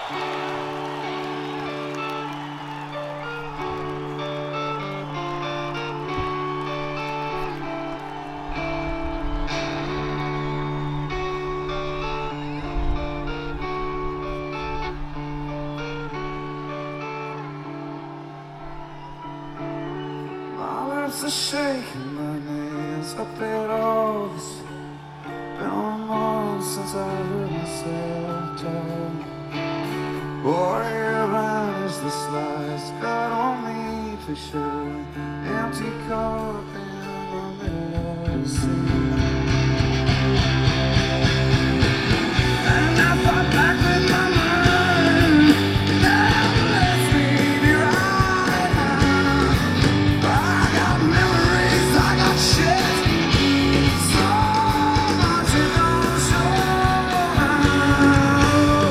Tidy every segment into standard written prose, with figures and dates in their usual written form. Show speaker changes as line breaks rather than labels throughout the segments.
My lips are shaking, my knees up at all. It's been a month since I heard myself talk. Warrior vanished, the slice cut on me for sure. Empty cup in the middle of the sea. And I fought back with my mind. Never lets me be right now. I got memories, I got shit. So much it don't show now.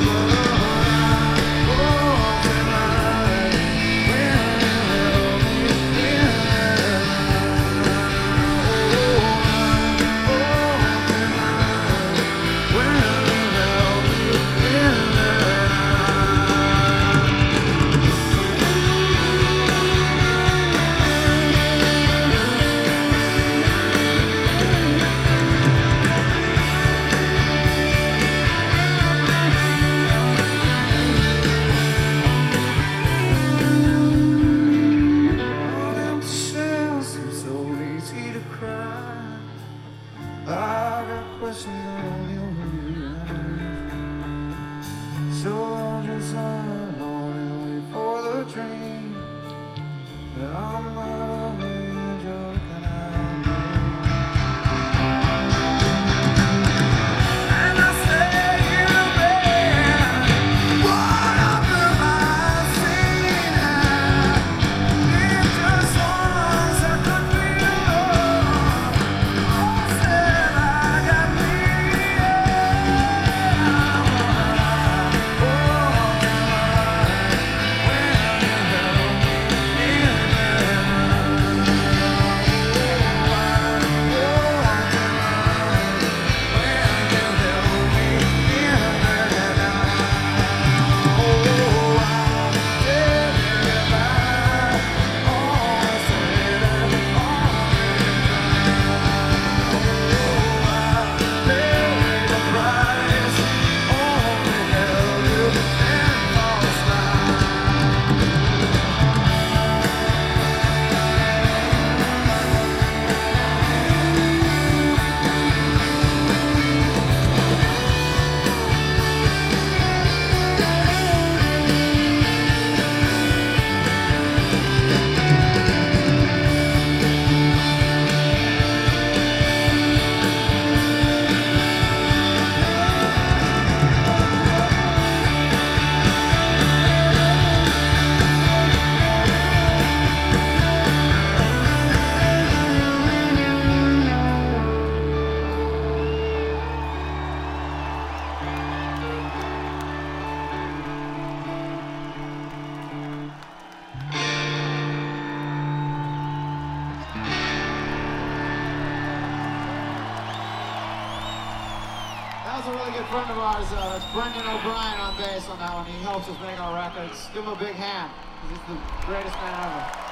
Oh, tonight, will you
That was a really good friend of ours. That's Brendan O'Brien on bass on that one. He helps us make our records. Give him a big hand. He's the greatest man ever.